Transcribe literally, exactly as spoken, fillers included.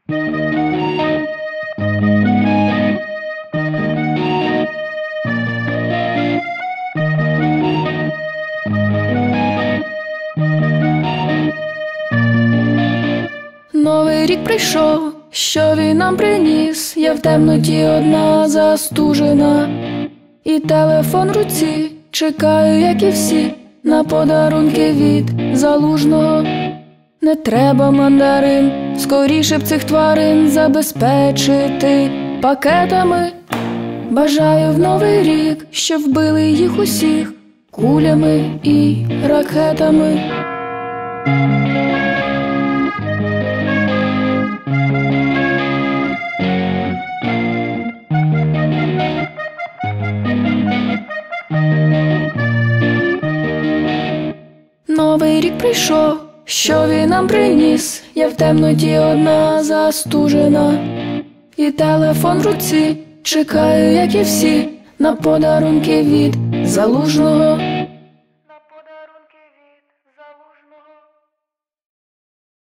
Новий рік прийшов, що він нам приніс? Я в темноті одна застужена, і телефон в руці, чекаю, як і всі, на подарунки від Залужного. Не треба мандарин, скоріше б цих тварин забезпечити пакетами. Бажаю в новий рік, щоб вбили їх усіх кулями і ракетами. Новий рік прийшов, що він нам приніс? Я в темноті одна застужена, і телефон в руці, чекаю, як і всі, на подарунки від Залужного. На подарунки від Залужного.